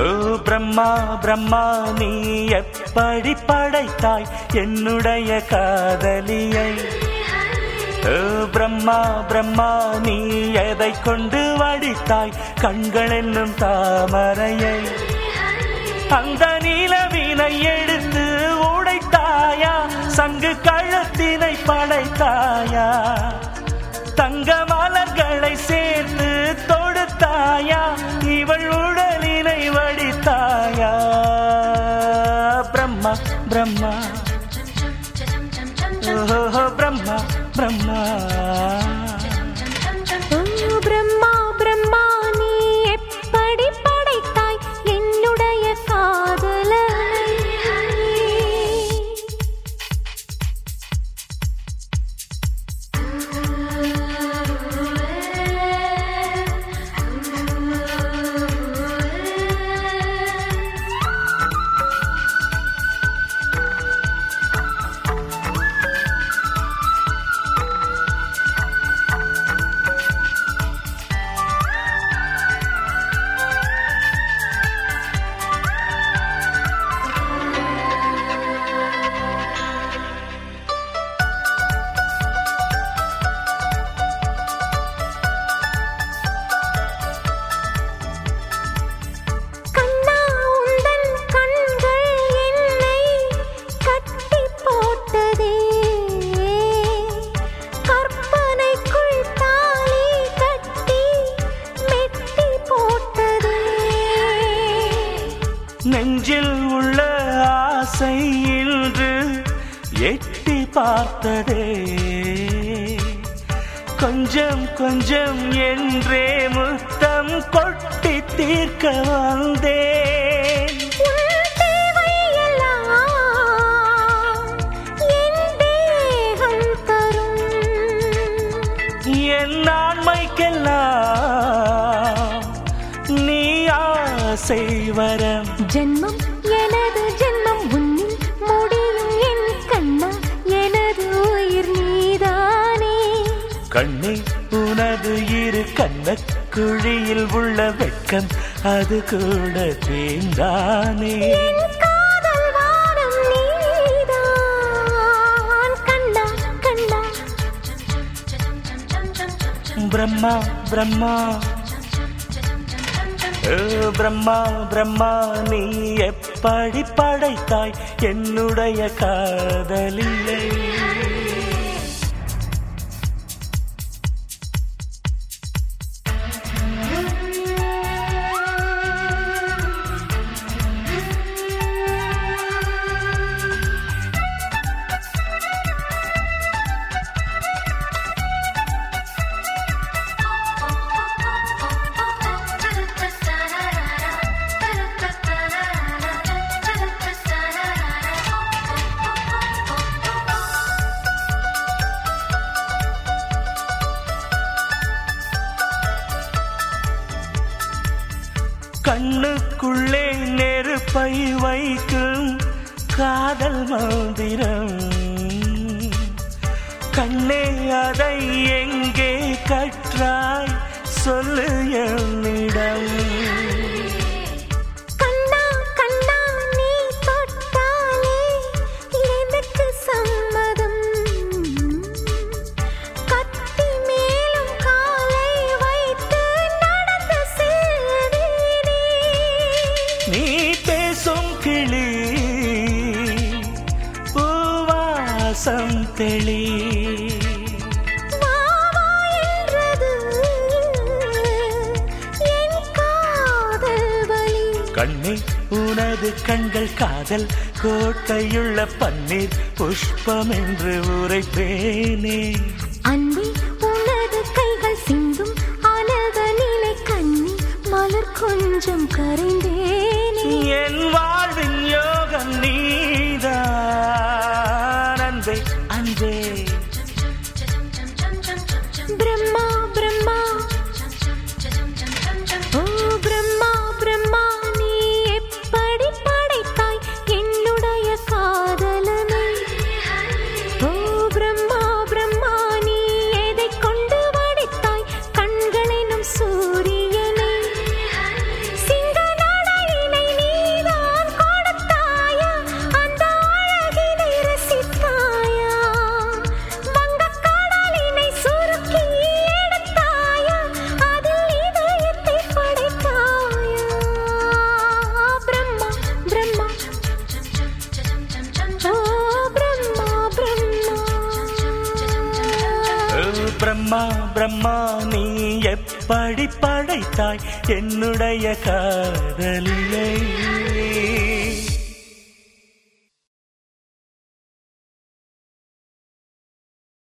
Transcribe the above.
பிரம்மா பிரம்மா நீ எப்படி படைத்தாய் என்னுடைய காதலியை? பிரம்மா பிரம்மா நீ எதை கொண்டு வடித்தாய் கண்கள் என்னும் தாமரையை? அந்த நீலவினை எடுத்து உடைத்தாயா? சங்கு கழுத்தினை படைத்தாயா? தங்க மலர்களை சேர்த்து தொடுத்தாயா? இவள் உடலினை வடித்தாயா? பிரம்மா பிரம்மா பிரம்மா பிரம்மா பிரம்மா பிரம்மா நீ எப்படி படைத்தாய் என்னுடைய காதலை? நெஞ்சில் உள்ள ஆசை இன்று எட்டி பார்த்ததே, கொஞ்சம் கொஞ்சம் என்றே முத்தம் கொட்டி தீர்க்க வந்தேன். என் ஆண்மைக்கெல்லாம் நீ ஆசை வரம். ஜென்மம் எனது ஜென்மம் உன்னில் முடியும் என் கண்ணா, எனது உயிர் நீதானே. கண்ணே உனது இரு கண்ணக் குழியில் உள்ள வெட்கம் அது கூட தேந்தானே. காதல் வானம் நீதான் கண்ணா கண்ணா. பிரம்மா பிரம்மா பிரம்மா பிரம்மா நீ எப்படி படைத்தாய் என்னுடைய காதலியை? கண்ணுக்குள்ளே நெருப்பை வைக்கும் காதல் மந்திரம், கண்ணே அதை எங்கே கற்றாய் சொல்லு என்னிடம். கண்ணா கண்ணா நீ தொட்டாலே எனக்கு சம்மதம், கத்தி மேலும் காலை வைத்து நடந்து செல்வேனே. நீ பேசும் கிளி பூவாசம் தெளி, கண்ணே உனது கண்கள் காதல் கோட்டையுள்ள பன்னீர் புஷ்பம் என்று உரைப்பேனே. அன்பே உனது கைகள் சிந்தும் அனக நிலை கண்ணி மலர் கொஞ்சம் கரைந்தேனே. என் வாழ்வின் யோகம் நீதான் அன்பே அன்பே. பிரம்மா பிரம்மா ஓ பிரம்மா பிரம்மா நீ எப்படி படைத்தாய் என்னுடைய காதலனை? ஓ பிரம்மா பிரம்மா நீ எதை கொண்டு வடித்தாய் கண்களெனும் சூரியனை? சிங்க நடையினை பிரம்மா பிரம்மா நீ எப்படி படைத்தாய் என்னுடைய காதலியை